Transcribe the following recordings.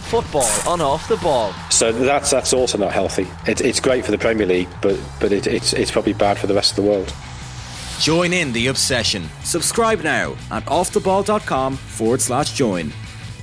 Football on Off the Ball. So that's also not healthy. It's great for the Premier League, but it's probably bad for the rest of the world. Join in the obsession. Subscribe now at offtheball.com/join.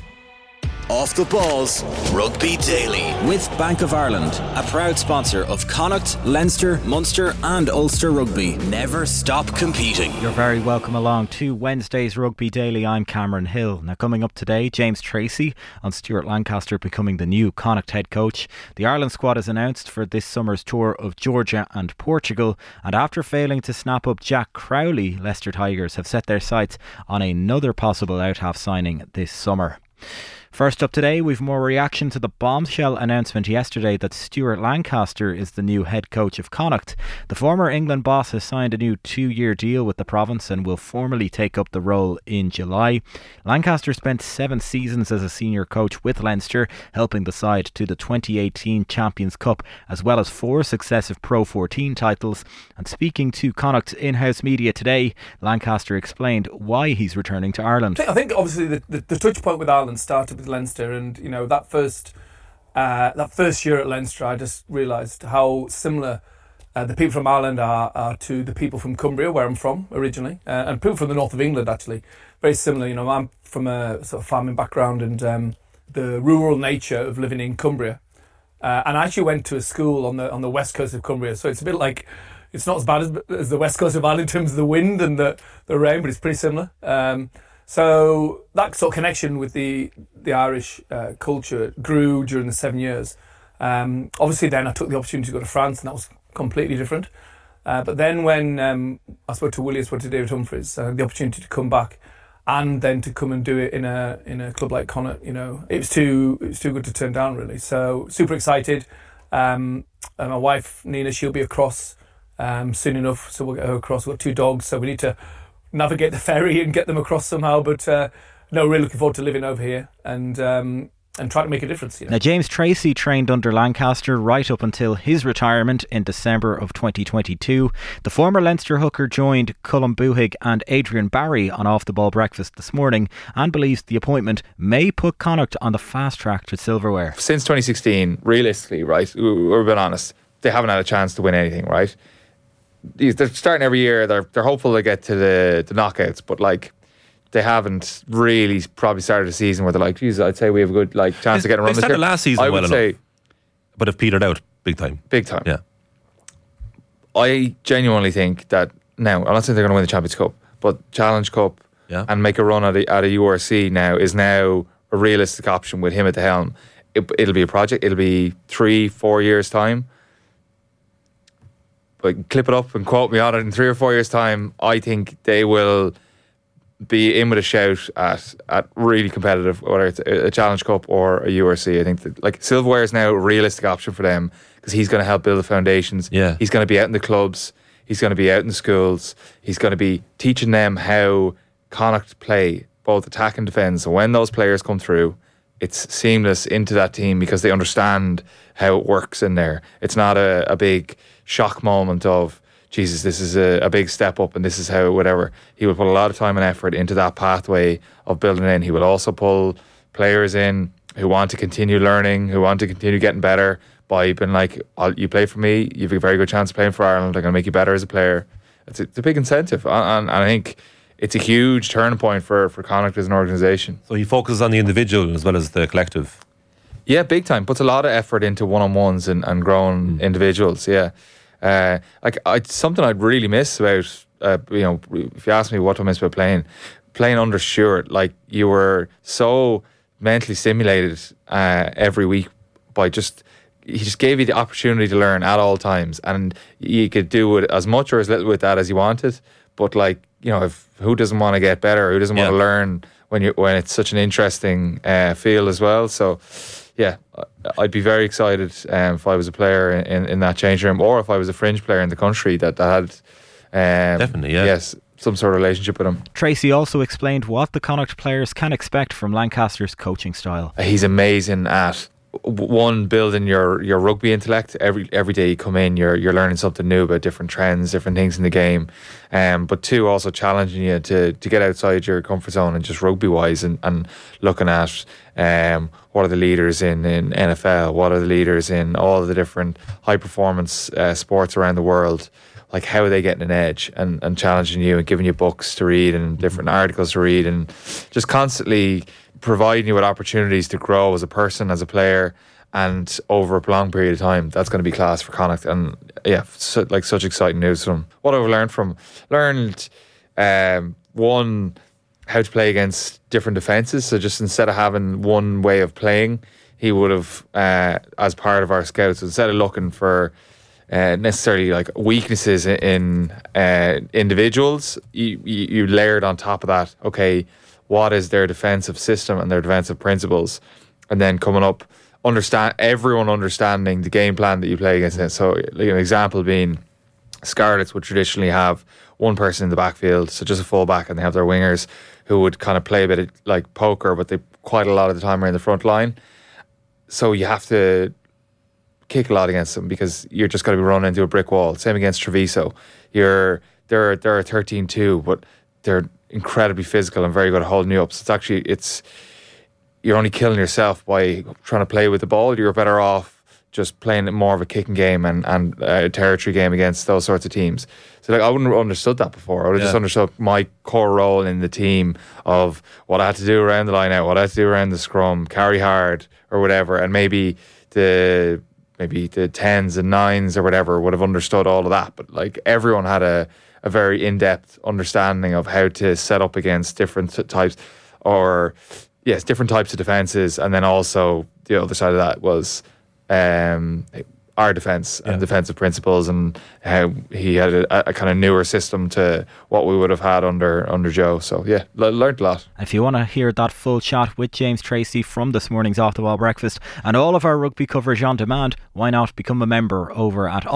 Off the Balls Rugby Daily with Bank of Ireland, a proud sponsor of Connacht, Leinster, Munster and Ulster Rugby. Never stop competing. You're very welcome along to Wednesday's Rugby Daily. I'm Cameron Hill. Now coming up today, James Tracy on Stuart Lancaster becoming the new Connacht head coach. The Ireland squad is announced for this summer's tour of Georgia and Portugal, and after failing to snap up Jack Crowley, Leicester Tigers have set their sights on another possible out-half signing this summer. First up today, we've more reaction to the bombshell announcement yesterday that Stuart Lancaster is the new head coach of Connacht. The former England boss has signed a new 2-year deal with the province and will formally take up the role in July. Lancaster spent 7 seasons as a senior coach with Leinster, helping the side to the 2018 Champions Cup, as well as 4 successive Pro 14 titles. And speaking to Connacht's in-house media today, Lancaster explained why he's returning to Ireland. I think obviously the touch point with Ireland started with Leinster, and you know that first year at Leinster, I just realised how similar the people from Ireland are to the people from Cumbria, where I'm from originally, and people from the north of England actually, very similar. You know, I'm from a sort of farming background, and the rural nature of living in Cumbria, and I actually went to a school on the west coast of Cumbria, so it's a bit like, it's not as bad as the west coast of Ireland in terms of the wind and the rain, but it's pretty similar. So that sort of connection with the Irish culture grew during the 7 years. Obviously then I took the opportunity to go to France, and that was completely different. But then when I spoke to Willie, I spoke to David Humphries, the opportunity to come back and then to come and do it in a club like Connacht, you know, it was too good to turn down really. So super excited. And my wife Nina, she'll be across soon enough, so we'll get her across. We've got 2 dogs, so we need to navigate the ferry and get them across somehow, but really looking forward to living over here and try to make a difference. You know? Now, James Tracy trained under Lancaster right up until his retirement in December of 2022. The former Leinster hooker joined Colm Buhig and Adrian Barry on Off the Ball Breakfast this morning and believes the appointment may put Connacht on the fast track to silverware. Since 2016, realistically, right, we're being honest, they haven't had a chance to win anything, right? They're starting every year. They're hopeful to get to the knockouts, but like they haven't really probably started a season where they're like, geez, I'd say we have a good chance of getting around this year. They started last season I well would say, enough, but have petered out big time. Yeah. I genuinely think that now, I'm not saying they're going to win the Champions Cup, but Challenge Cup and make a run at a URC now is now a realistic option with him at the helm. It'll be a project. It'll be 3-4 years time. But clip it up and quote me on it in 3 or 4 years' time. I think they will be in with a shout at really competitive, whether it's a Challenge Cup or a URC. I think that silverware is now a realistic option for them because he's going to help build the foundations. Yeah. He's going to be out in the clubs. He's going to be out in the schools. He's going to be teaching them how Connacht play, both attack and defence. So when those players come through, it's seamless into that team because they understand how it works in there. It's not a big shock moment of, Jesus, this is a big step up and this is how whatever. He will put a lot of time and effort into that pathway of building in. He will also pull players in who want to continue learning, who want to continue getting better by being like, you play for me, you have a very good chance of playing for Ireland, I'm going to make you better as a player. It's a big incentive, and I think it's a huge turning point for Connacht as an organisation. So he focuses on the individual as well as the collective. Yeah, big time. Puts a lot of effort into one-on-ones and growing individuals. Yeah, something I'd really miss about. If you ask me what I miss about playing under Stuart, like you were so mentally stimulated every week by he just gave you the opportunity to learn at all times, and you could do it as much or as little with that as you wanted. But who doesn't want to get better? Who doesn't want to learn when it's such an interesting field as well? So, yeah, I'd be very excited if I was a player in that change room, or if I was a fringe player in the country that had definitely, yeah. Yes, some sort of relationship with him. Tracy also explained what the Connacht players can expect from Lancaster's coaching style. He's amazing at building your rugby intellect. Every day you come in, you're learning something new about different trends, different things in the game, but 2, also challenging you to get outside your comfort zone and just rugby wise and looking at what are the leaders in NFL, what are the leaders in all of the different high performance sports around the world. Like, how are they getting an edge and challenging you and giving you books to read and different articles to read and just constantly providing you with opportunities to grow as a person, as a player, and over a long period of time. That's going to be class for Connacht. And yeah, such exciting news from what I've learned one, how to play against different defences. So just instead of having one way of playing, he would have, as part of our scouts, instead of looking for necessarily like weaknesses in individuals, you layered on top of that, okay, what is their defensive system and their defensive principles, and then coming up, everyone understanding the game plan that you play against it. So like an example being, Scarlets would traditionally have one person in the backfield, so just a fullback, and they have their wingers who would kind of play a bit of like poker, but they quite a lot of the time are in the front line. So you have to kick a lot against them because you're just going to be running into a brick wall. Same against Treviso. They're a 13-2, but they're incredibly physical and very good at holding you up. So you're only killing yourself by trying to play with the ball. You're better off just playing more of a kicking game and a territory game against those sorts of teams. So like, I wouldn't have understood that before. I would have just understood my core role in the team of what I had to do around the line out, what I had to do around the scrum, carry hard or whatever, and maybe the 10s and 9s or whatever would have understood all of that. But like, everyone had a very in-depth understanding of how to set up against different types different types of defences. And then also the other side of that was our defence and defensive principles, and how he had a kind of newer system to what we would have had under Joe. So yeah, learned a lot. If you want to hear that full chat with James Tracy from this morning's Off The Ball Breakfast and all of our rugby coverage on demand, why not become a member over at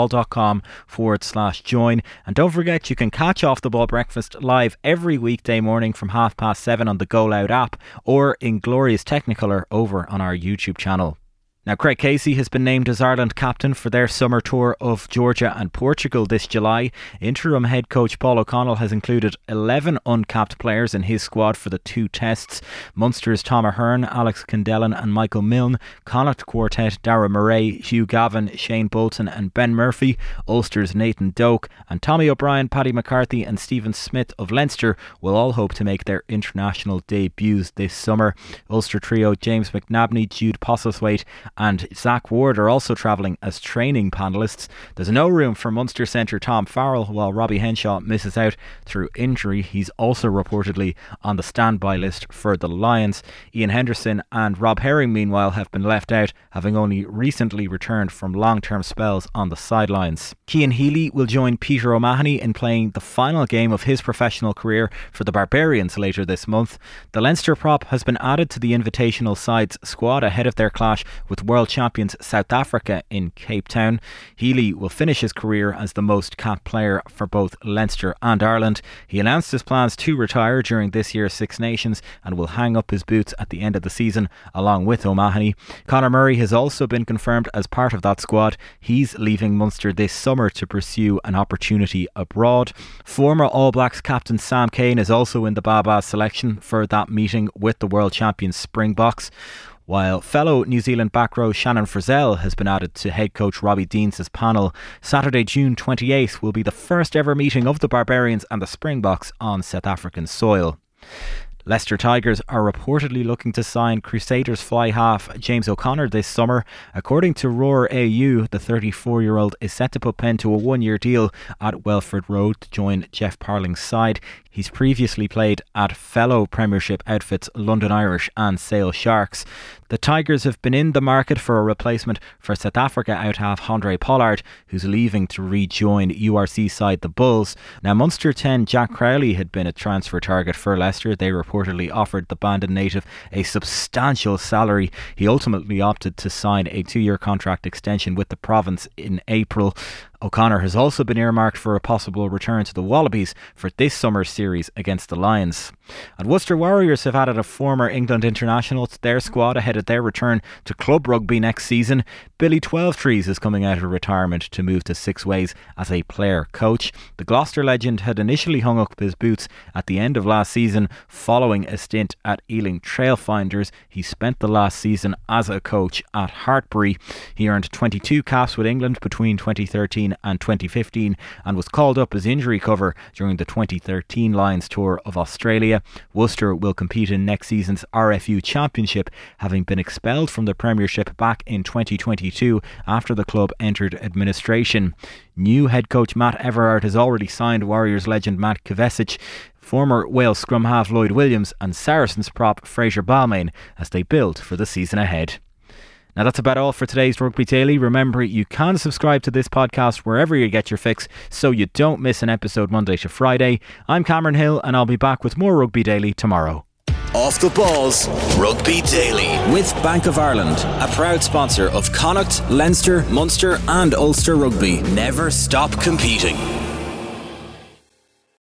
offtheball.com/join. And don't forget, you can catch Off The Ball Breakfast live every weekday morning from 7:30 on the Go Loud app or in glorious Technicolor over on our YouTube channel. Now, Craig Casey has been named as Ireland captain for their summer tour of Georgia and Portugal this July. Interim head coach Paul O'Connell has included 11 uncapped players in his squad for the 2 tests. Munster's Tom Ahern, Alex Candellin and Michael Milne. Connacht quartet Dara Murray, Hugh Gavin, Shane Bolton and Ben Murphy. Ulster's Nathan Doak and Tommy O'Brien, Paddy McCarthy and Stephen Smith of Leinster will all hope to make their international debuts this summer. Ulster trio James McNabney, Jude Postlethwaite and Zach Ward are also travelling as training panellists. There's no room for Munster centre Tom Farrell, while Robbie Henshaw misses out through injury. He's also reportedly on the standby list for the Lions. Ian Henderson and Rob Herring, meanwhile, have been left out, having only recently returned from long-term spells on the sidelines. Cian Healy will join Peter O'Mahony in playing the final game of his professional career for the Barbarians later this month. The Leinster prop has been added to the invitational side's squad ahead of their clash with world champions South Africa in Cape Town. Healy will finish his career as the most capped player for both Leinster and Ireland. He announced his plans to retire during this year's Six Nations and will hang up his boots at the end of the season along with O'Mahony. Conor Murray has also been confirmed as part of that squad. He's leaving Munster this summer to pursue an opportunity abroad. Former All Blacks captain Sam Cane is also in the Baba selection for that meeting with the world champions Springboks, while fellow New Zealand back row Shannon Frizzell has been added to head coach Robbie Deans' panel. Saturday, June 28th will be the first ever meeting of the Barbarians and the Springboks on South African soil. Leicester Tigers are reportedly looking to sign Crusaders fly half James O'Connor this summer. According to Roar AU, the 34-year-old is set to put pen to a 1-year deal at Welford Road to join Jeff Parling's side. He's previously played at fellow Premiership outfits London Irish and Sale Sharks. The Tigers have been in the market for a replacement for South Africa out-half Handré Pollard, who's leaving to rejoin URC side the Bulls. Now, Munster 10 Jack Crowley had been a transfer target for Leicester. They reportedly offered the Bandon native a substantial salary. He ultimately opted to sign a 2-year contract extension with the province in April. O'Connor has also been earmarked for a possible return to the Wallabies for this summer's series against the Lions. And Worcester Warriors have added a former England international to their squad ahead of their return to club rugby next season. Billy Twelvetrees is coming out of retirement to move to Six Ways as a player coach. The Gloucester legend had initially hung up his boots at the end of last season following a stint at Ealing Trailfinders. He spent the last season as a coach at Hartpury. He earned 22 caps with England between 2013 and 2015 and was called up as injury cover during the 2013 Lions tour of Australia. Worcester will compete in next season's RFU Championship, having been expelled from the Premiership back in 2022 after the club entered administration. New head coach Matt Everard has already signed Warriors legend Matt Kovacic, former Wales scrum half Lloyd Williams and Saracens prop Fraser Balmain as they build for the season ahead. Now that's about all for today's Rugby Daily. Remember, you can subscribe to this podcast wherever you get your fix so you don't miss an episode Monday to Friday. I'm Cameron Hill and I'll be back with more Rugby Daily tomorrow. Off the Balls Rugby Daily with Bank of Ireland, a proud sponsor of Connacht, Leinster, Munster and Ulster Rugby. Never stop competing.